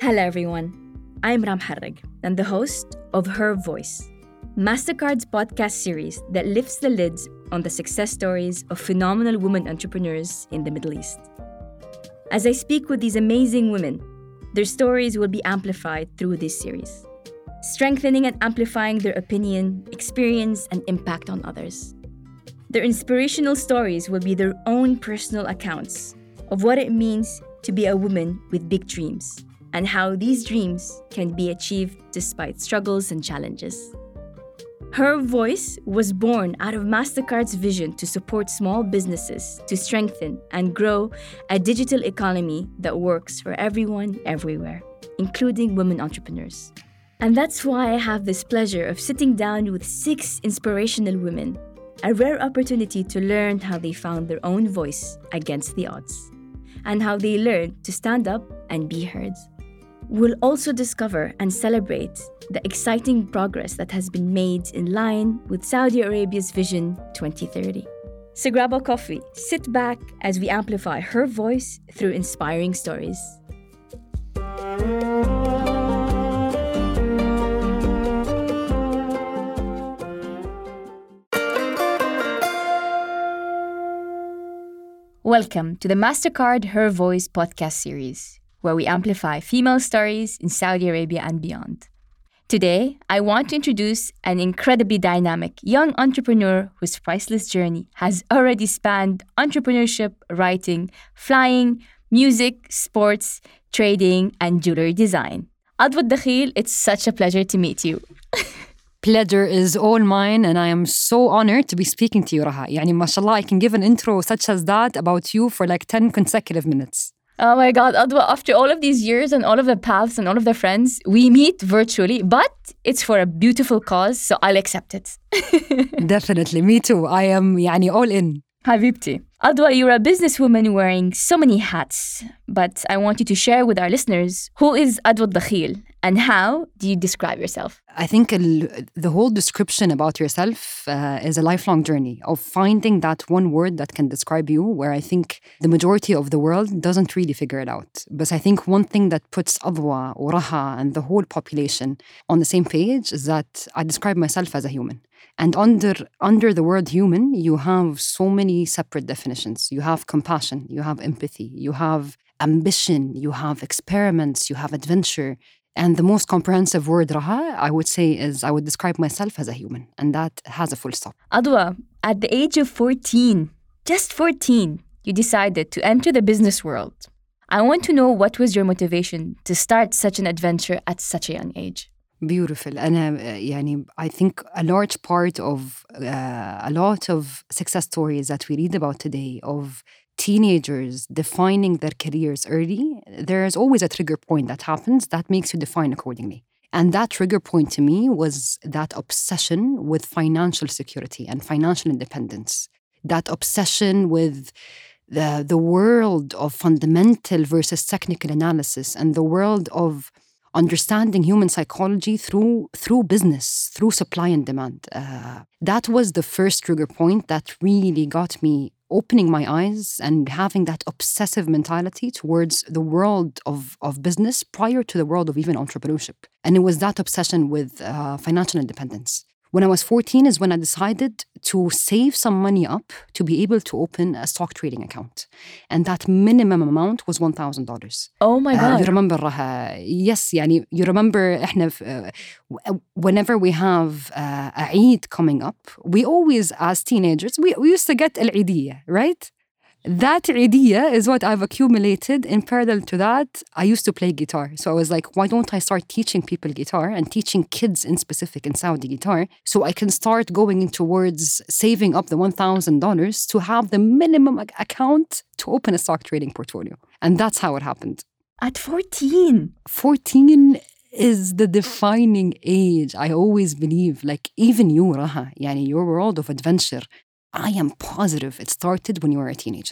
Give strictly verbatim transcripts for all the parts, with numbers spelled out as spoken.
Hello everyone, I'm Ram Harrig and the host of Her Voice, Mastercard's podcast series that lifts the lids on the success stories of phenomenal women entrepreneurs in the Middle East. As I speak with these amazing women, their stories will be amplified through this series, strengthening and amplifying their opinion, experience, and impact on others. Their inspirational stories will be their own personal accounts of what it means to be a woman with big dreams and how these dreams can be achieved despite struggles and challenges. Her Voice was born out of Mastercard's vision to support small businesses to strengthen and grow a digital economy that works for everyone, everywhere, including women entrepreneurs. And that's why I have this pleasure of sitting down with six inspirational women, a rare opportunity to learn how they found their own voice against the odds, and how they learned to stand up and be heard. We'll also discover and celebrate the exciting progress that has been made in line with Saudi Arabia's Vision twenty thirty. So grab a coffee, sit back as we amplify her voice through inspiring stories. Welcome to the Mastercard Her Voice podcast series, where we amplify female stories in Saudi Arabia and beyond. Today, I want to introduce an incredibly dynamic young entrepreneur whose priceless journey has already spanned entrepreneurship, writing, flying, music, sports, trading, and jewelry design. Adwa Dakhil, it's such a pleasure to meet you. Pleasure is all mine, and I am so honored to be speaking to you, Raha. Yani, mashallah, I can give an intro such as that about you for like ten consecutive minutes. Oh my God, Adwa, after all of these years and all of the paths and all of the friends, we meet virtually, but it's for a beautiful cause, so I'll accept it. Definitely, me too. I am yani, all in. Habibti. Adwa, you're a businesswoman wearing so many hats, but I want you to share with our listeners, who is Adwa Dakhil and how do you describe yourself? I think el- the whole description about yourself uh, is a lifelong journey of finding that one word that can describe you, where I think the majority of the world doesn't really figure it out. But I think one thing that puts Adwa or Raha and the whole population on the same page is that I describe myself as a human. And under under the word human, you have so many separate definitions. You have compassion, you have empathy, you have ambition, you have experiments, you have adventure. And the most comprehensive word, Raha, I would say is I would describe myself as a human. And that has a full stop. Adwa, at the age of fourteen, just fourteen, you decided to enter the business world. I want to know what was your motivation to start such an adventure at such a young age. Beautiful. And uh, yani, I think a large part of uh, a lot of success stories that we read about today of teenagers defining their careers early, there is always a trigger point that happens that makes you define accordingly. And that trigger point to me was that obsession with financial security and financial independence. That obsession with the, the world of fundamental versus technical analysis and the world of understanding human psychology through through business, through supply and demand. Uh, that was the first trigger point that really got me opening my eyes and having that obsessive mentality towards the world of, of business prior to the world of even entrepreneurship. And it was that obsession with uh, financial independence. When I was fourteen is when I decided to save some money up to be able to open a stock trading account. And that minimum amount was one thousand dollars. Oh my God. Uh, you remember, uh, yes, يعني, you remember إحنا, uh, whenever we have uh, a Eid coming up, we always, as teenagers, we, we used to get al-Eidiyya, right? That idea is what I've accumulated. In parallel to that, I used to play guitar. So I was like, why don't I start teaching people guitar and teaching kids in specific in Saudi guitar so I can start going towards saving up the one thousand dollars to have the minimum account to open a stock trading portfolio. And that's how it happened. At fourteen? fourteen is the defining age. I always believe, like even you, Raha, yani your world of adventure, I am positive it started when you were a teenager.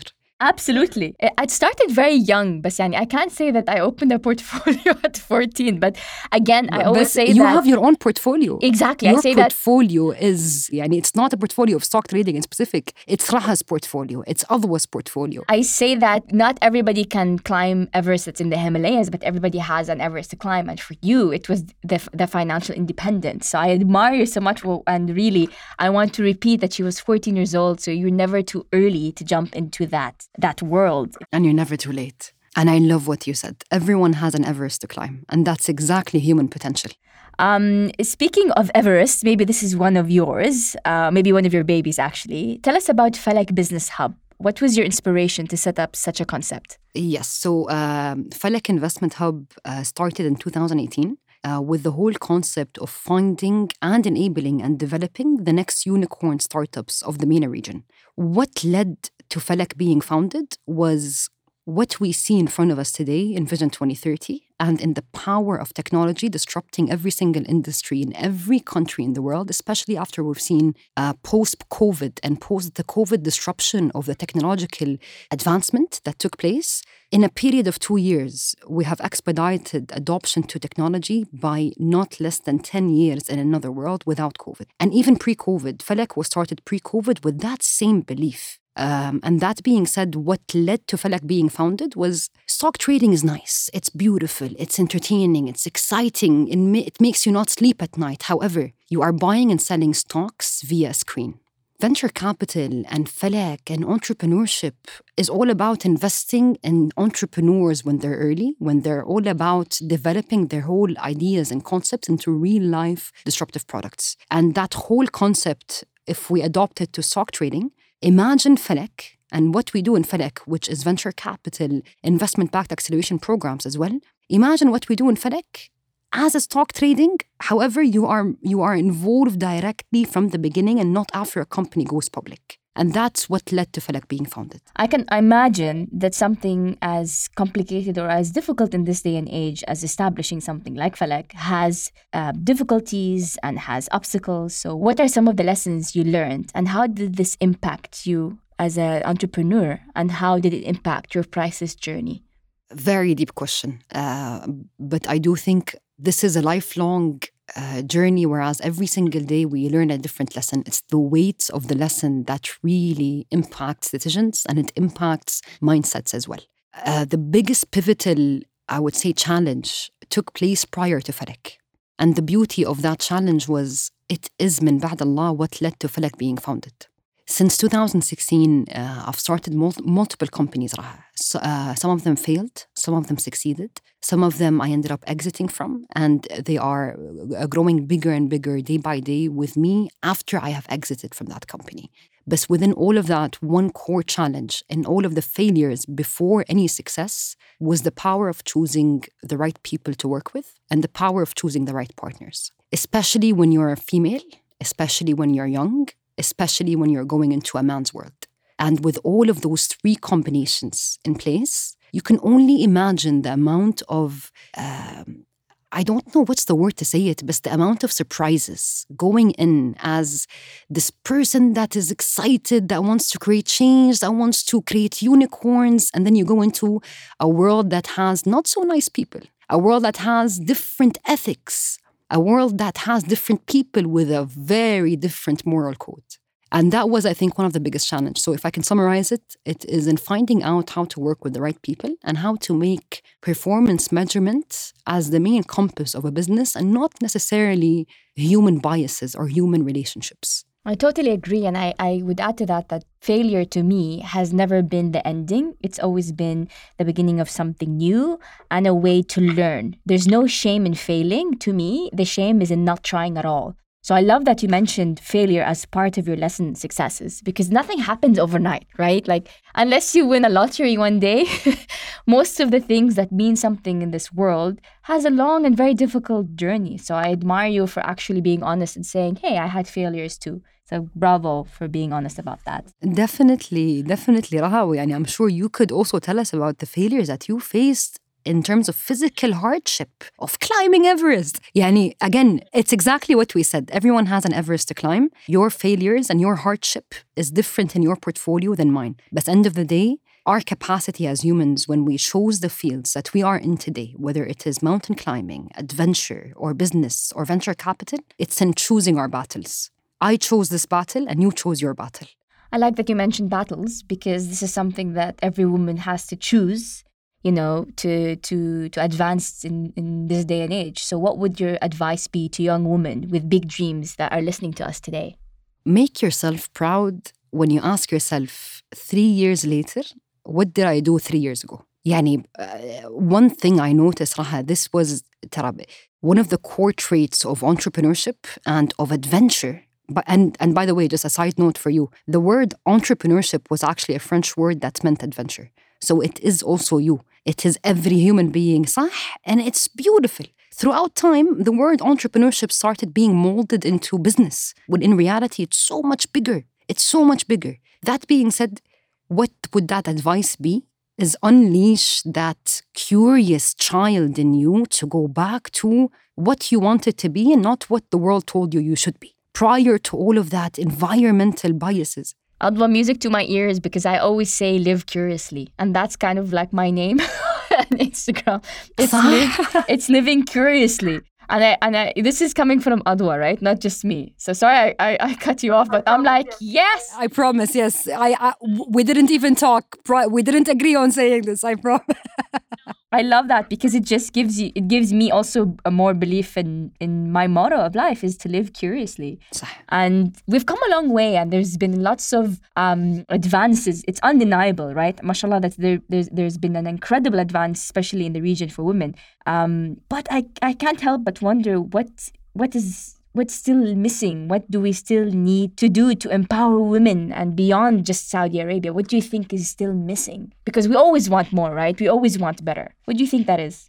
Absolutely. I started very young, but yani, I can't say that I opened a portfolio at fourteen. But again, I always but say you that... have your own portfolio. Exactly. Your I say that... portfolio is, yani, it's not a portfolio of stock trading in specific. It's Raha's portfolio. It's Adwa's portfolio. I say that not everybody can climb Everest that's in the Himalayas, but everybody has an Everest to climb. And for you, it was the, the financial independence. So I admire you so much. And really, I want to repeat that she was fourteen years old. So you're never too early to jump into that, that world. And you're never too late. And I love what you said. Everyone has an Everest to climb. And that's exactly human potential. Um, speaking of Everest, maybe this is one of yours, uh, maybe one of your babies actually. Tell us about Falak Business Hub. What was your inspiration to set up such a concept? Yes, so um, Falak Investment Hub uh, started in two thousand eighteen uh, with the whole concept of finding and enabling and developing the next unicorn startups of the MENA region. What led to Falak being founded was what we see in front of us today in Vision twenty thirty and in the power of technology disrupting every single industry in every country in the world, especially after we've seen uh, post-COVID and post the COVID disruption of the technological advancement that took place. In a period of two years, we have expedited adoption to technology by not less than ten years in another world without COVID. And even pre-COVID, Falak was started pre-COVID with that same belief. Um, and that being said, what led to Falak being founded was stock trading is nice, it's beautiful, it's entertaining, it's exciting, it, ma- it makes you not sleep at night. However, you are buying and selling stocks via a screen. Venture capital and Falak and entrepreneurship is all about investing in entrepreneurs when they're early, when they're all about developing their whole ideas and concepts into real-life disruptive products. And that whole concept, if we adopt it to stock trading, imagine Falak and what we do in Falak, which is venture capital, investment-backed acceleration programs as well. Imagine what we do in Falak as a stock trading. However, you are you are involved directly from the beginning and not after a company goes public. And that's what led to Falak being founded. I can imagine that something as complicated or as difficult in this day and age as establishing something like Falak has uh, difficulties and has obstacles. So what are some of the lessons you learned and how did this impact you as an entrepreneur and how did it impact your prices journey? Very deep question. Uh, but I do think this is a lifelong uh, journey, whereas every single day we learn a different lesson. It's the weight of the lesson that really impacts decisions and it impacts mindsets as well. Uh, the biggest pivotal, I would say, challenge took place prior to Falak. And the beauty of that challenge was it is min ba'd Allah what led to Falak being founded. Since two thousand sixteen, uh, I've started mul- multiple companies. So, uh, some of them failed, some of them succeeded, some of them I ended up exiting from, and they are uh, growing bigger and bigger day by day with me after I have exited from that company. But within all of that, one core challenge and all of the failures before any success was the power of choosing the right people to work with and the power of choosing the right partners, especially when you're a female, especially when you're young, especially when you're going into a man's world. And with all of those three combinations in place, you can only imagine the amount of, um, I don't know what's the word to say it, but the amount of surprises going in as this person that is excited, that wants to create change, that wants to create unicorns. And then you go into a world that has not so nice people, a world that has different ethics, a world that has different people with a very different moral code. And that was, I think, one of the biggest challenges. So if I can summarize it, it is in finding out how to work with the right people and how to make performance measurement as the main compass of a business and not necessarily human biases or human relationships. I totally agree. And I, I would add to that that failure to me has never been the ending. It's always been the beginning of something new and a way to learn. There's no shame in failing. To me, the shame is in not trying at all. So I love that you mentioned failure as part of your lesson successes because nothing happens overnight, right? Like unless you win a lottery one day, most of the things that mean something in this world has a long and very difficult journey. So I admire you for actually being honest and saying, hey, I had failures too. So bravo for being honest about that. Definitely, definitely, Raha. And I'm sure you could also tell us about the failures that you faced in terms of physical hardship of climbing Everest. Yani, again, it's exactly what we said. Everyone has an Everest to climb. Your failures and your hardship is different in your portfolio than mine. But at the end of the day, our capacity as humans, when we chose the fields that we are in today, whether it is mountain climbing, adventure, or business, or venture capital, it's in choosing our battles. I chose this battle and you chose your battle. I like that you mentioned battles, because this is something that every woman has to choose, you know, to to to advance in, in this day and age. So what would your advice be to young women with big dreams that are listening to us today? Make yourself proud when you ask yourself three years later, what did I do three years ago? Yani, uh, one thing I noticed, Raha, this was ترى, one of the core traits of entrepreneurship and of adventure. But, and, and by the way, just a side note for you, the word entrepreneurship was actually a French word that meant adventure. So it is also you. It is every human being, صح? And it's beautiful. Throughout time, the word entrepreneurship started being molded into business, when in reality, it's so much bigger. It's so much bigger. That being said, what would that advice be? Is unleash that curious child in you to go back to what you wanted to be and not what the world told you you should be, prior to all of that environmental biases. Adwa, music to my ears, because I always say live curiously. And that's kind of like my name on Instagram. It's, live, it's living curiously. And I, and I, this is coming from Adwa, right? Not just me. So sorry, I, I, I cut you off, but I'm like, yes. I promise, yes. I, I we didn't even talk. We didn't agree on saying this. I promise. I love that, because it just gives you, it gives me also a more belief in, in my motto of life is to live curiously. And we've come a long way, and there's been lots of um, advances. It's undeniable, right? MashaAllah, that there, there's, there's been an incredible advance, especially in the region for women. Um, but I, I can't help but wonder what what is what's still missing? What do we still need to do to empower women and beyond just Saudi Arabia? What do you think is still missing? Because we always want more, right? We always want better. What do you think that is?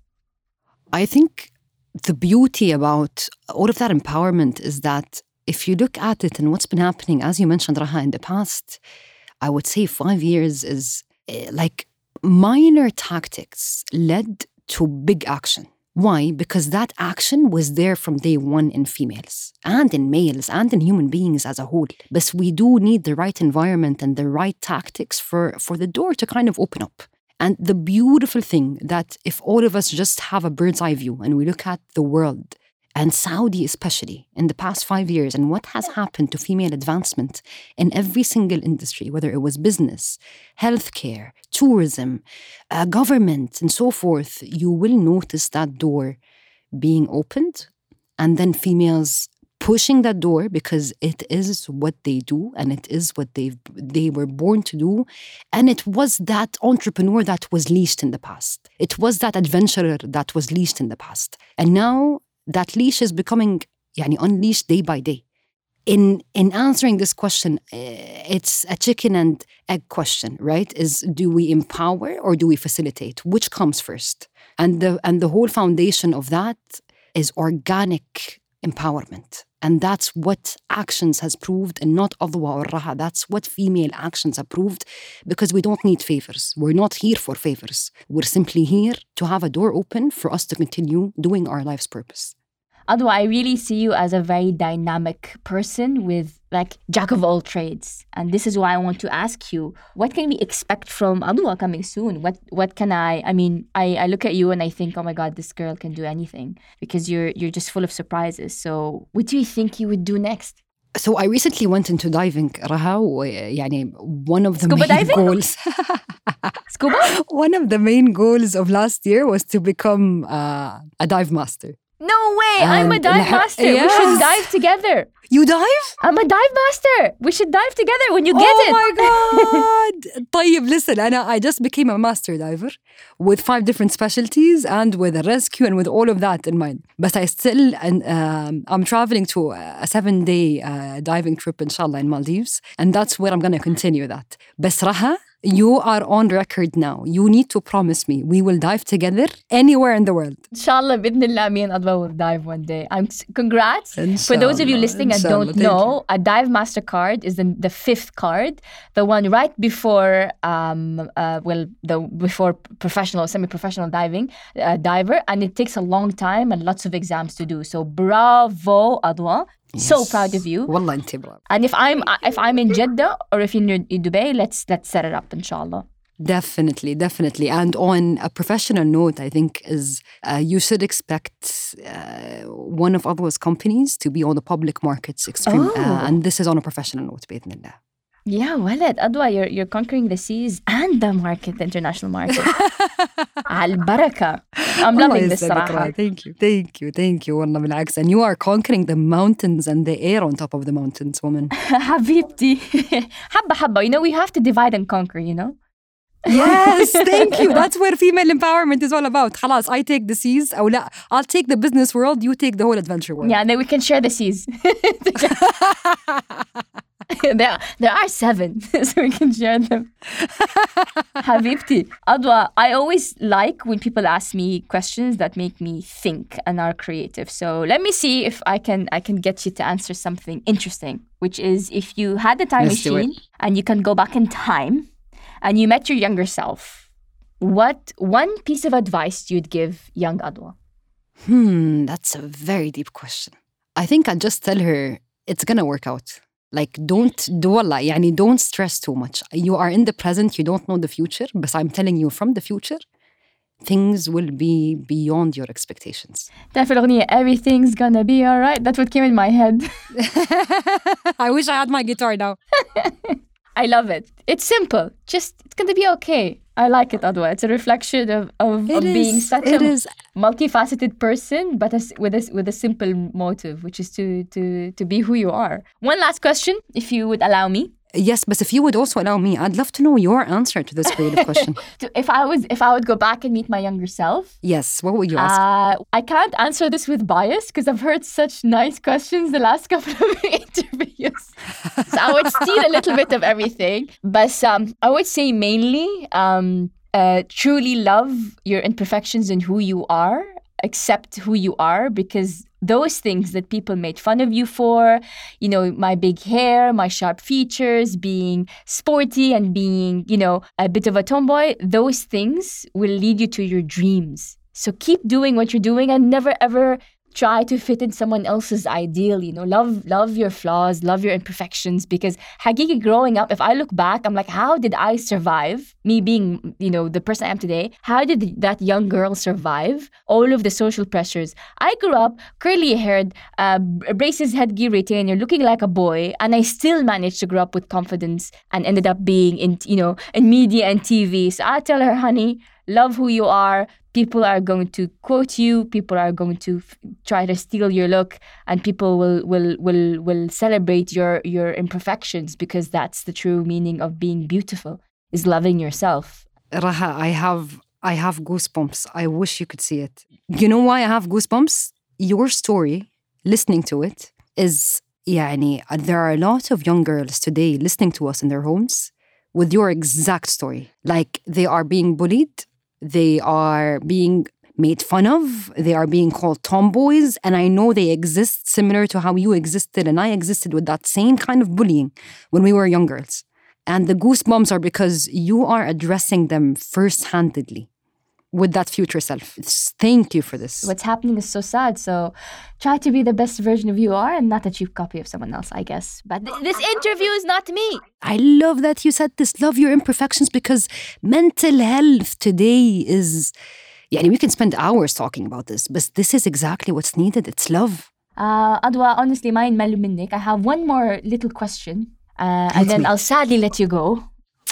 I think the beauty about all of that empowerment is that if you look at it and what's been happening, as you mentioned, Raha, in the past, I would say five years is uh, like minor tactics led to big action. Why? Because that action was there from day one in females and in males and in human beings as a whole. But we do need the right environment and the right tactics for, for the door to kind of open up. And the beautiful thing that if all of us just have a bird's eye view and we look at the world, and Saudi especially, in the past five years, and what has happened to female advancement in every single industry, whether it was business, healthcare, tourism, uh, government, and so forth, you will notice that door being opened, and then females pushing that door because it is what they do, and it is what they they were born to do. And it was that entrepreneur that was leashed in the past. It was that adventurer that was leashed in the past. And now that leash is becoming yani, unleashed day by day. In in answering this question, it's a chicken and egg question, right? Is do we empower or do we facilitate? Which comes first? And the and the whole foundation of that is organic empowerment. And that's what actions has proved, and not Adwa or Raha. That's what female actions have proved, because we don't need favors. We're not here for favors. We're simply here to have a door open for us to continue doing our life's purpose. Adwa, I really see you as a very dynamic person with like jack of all trades. And this is why I want to ask you, what can we expect from Adwa coming soon? What what can I, I mean, I, I look at you and I think, oh my God, this girl can do anything, because you're you're just full of surprises. So what do you think you would do next? So I recently went into diving, Raha, yani one of the Scuba main diving? goals. Scuba? One of the main goals of last year was to become uh, a dive master. No way! And I'm a dive master. yes. We should dive together. You dive? I'm a dive master. We should dive together when you get oh it. Oh my God! طيب, listen, أنا, I just became a master diver with five different specialties and with a rescue and with all of that in mind. But I still, and um, I'm traveling to a seven-day uh, diving trip, inshallah, in Maldives. And that's where I'm going to continue that. بس Raha, You are on record now. You need to promise me we will dive together anywhere in the world. Inshallah, bidnillah, me and Adwa will dive one day. I'm congrats. Inshallah, For those of you listening and inshallah, don't thank know, a Dive MasterCard is the, the fifth card, the one right before um uh well the before professional, semi-professional diving uh, diver, and it takes a long time and lots of exams to do. So bravo, Adwa. Yes. So proud of you. Wallah, inti bravo. And if I'm if I'm in Jeddah or if you're in Dubai, let's let's set it up, inshallah. Definitely, definitely. And on a professional note, I think is uh, you should expect uh, one of Adwa's companies to be on the public markets extreme. Oh. Uh, and this is on a professional note, بإذن Yeah, walad, Adwa, you're, you're conquering the seas and the market, the international market. Al-baraka. I'm loving this, صراحة. Thank you, thank you, thank you. والله بالعكس. And you are conquering the mountains and the air on top of the mountains, woman. Habibti. Habba, habba. You know, we have to divide and conquer, you know? Yes, thank you. That's what female empowerment is all about. خلاص, I take the seas. أو لا, I'll take the business world, you take the whole adventure world. Yeah, and then we can share the seas. there, there are seven, so we can share them. Habibti. Adwa, I always like when people ask me questions that make me think and are creative. So let me see if I can I can get you to answer something interesting, which is if you had a time Let's do machine it. and you can go back in time and you met your younger self, what one piece of advice you'd give young Adwa? Hmm, that's a very deep question. I think I'd just tell her it's gonna work out. Like, don't do wallah, يعني don't stress too much. You are in the present, you don't know the future, but I'm telling you from the future, things will be beyond your expectations. تعرف الأغنية Everything's gonna be alright? That's what came in my head. I wish I had my guitar now. I love it. It's simple. Just, it's going to be okay. I like it, Adwa. It's a reflection of, of, of being is, such it a is. multifaceted person, but as, with, a, with a simple motive, which is to, to, to be who you are. One last question, if you would allow me. Yes, but if you would also allow me, I'd love to know your answer to this creative question. To, if I was, if I would go back and meet my younger self. Yes, what would you ask? Uh, I can't answer this with bias because I've heard such nice questions the last couple of interviews. So I would steal a little bit of everything. But um, I would say mainly um, uh, truly love your imperfections and who you are. Accept who you are, because those things that people made fun of you for, you know, my big hair, my sharp features, being sporty and being, you know, a bit of a tomboy, those things will lead you to your dreams. So keep doing what you're doing and never ever try to fit in someone else's ideal, you know, love love your flaws, love your imperfections, because Hagigi, growing up, if I look back, I'm like, how did I survive? Me being, you know, the person I am today, how did that young girl survive all of the social pressures? I grew up curly-haired, uh, braces, headgear, retainer, looking like a boy, and I still managed to grow up with confidence and ended up being in, you know, in media and T V. So I tell her, honey, love who you are. People are going to quote you. People are going to f- try to steal your look, and people will will will will celebrate your your imperfections, because that's the true meaning of being beautiful, is loving yourself. Raha, I have I have goosebumps. I wish you could see it. You know why I have goosebumps? Your story, listening to it, is يعني, there are a lot of young girls today listening to us in their homes with your exact story. Like, they are being bullied. They are being made fun of. They are being called tomboys. And I know they exist similar to how you existed and I existed with that same kind of bullying when we were young girls. And the goosebumps are because you are addressing them first-handedly with that future self. It's, thank you for this. What's happening is so sad. So try to be the best version of you are and not a cheap copy of someone else, I guess. But th- this interview is not me. I love that you said this. Love your imperfections, because mental health today is... يعني, we can spend hours talking about this, but this is exactly what's needed. It's love. Uh, Adwa, honestly, ما ينملوا منك. I have one more little question. Uh, and then me. I'll sadly let you go.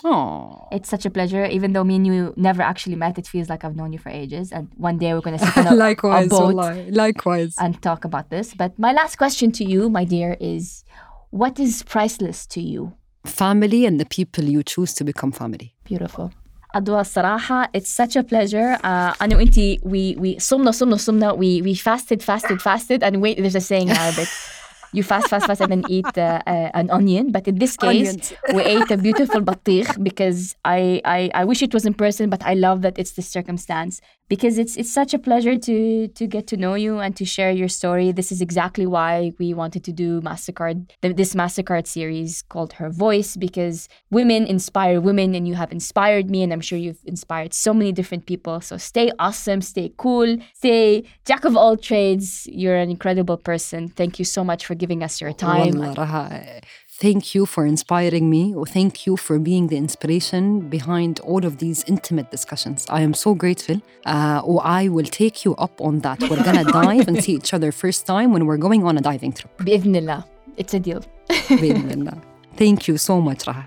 Oh, It's such a pleasure. Even though me and you never actually met, it feels like I've known you for ages. And one day we're going to sit on a, likewise, a boat wallahi, likewise. and talk about this. But my last question to you, my dear, is what is priceless to you? Family and the people you choose to become family. Beautiful. Adwa, الصراحة, it's such a pleasure. Uh, أنا وإنتي, we we صمنا صمنا صمنا. We we fasted, fasted, fasted, and wait. There's a saying in Arabic. You fast, fast, fast, and then eat uh, uh, an onion. But in this case, Onions. we ate a beautiful batikh because I, I, I wish it was in person, but I love that it's the circumstance because it's it's such a pleasure to to get to know you and to share your story. This is exactly why we wanted to do Mastercard, this Mastercard series called Her Voice, because women inspire women, and you have inspired me, and I'm sure you've inspired so many different people. So stay awesome, stay cool, stay jack of all trades. You're an incredible person. Thank you so much for giving us your time. والله Raha, thank you for inspiring me. Or thank you for being the inspiration behind all of these intimate discussions. I am so grateful. Uh, or I will take you up on that. We're gonna dive and see each other first time when we're going on a diving trip. بإذن الله. It's a deal. بإذن الله. Thank you so much, Raha.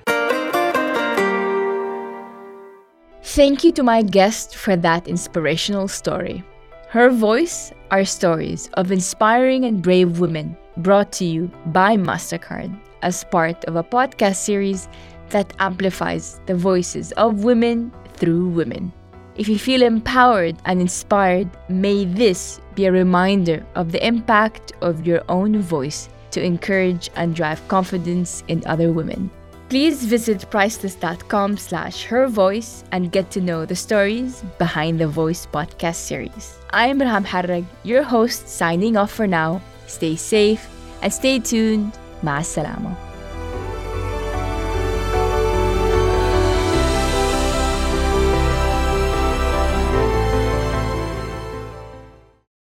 Thank you to my guest for that inspirational story. Her Voice are stories of inspiring and brave women brought to you by Mastercard as part of a podcast series that amplifies the voices of women through women. If you feel empowered and inspired, may this be a reminder of the impact of your own voice to encourage and drive confidence in other women. Please visit priceless.com slash her voice and get to know the stories behind the Voice podcast series. I'm Ramha Harrag, your host, signing off for now. Stay safe and stay tuned. Ma'as salama.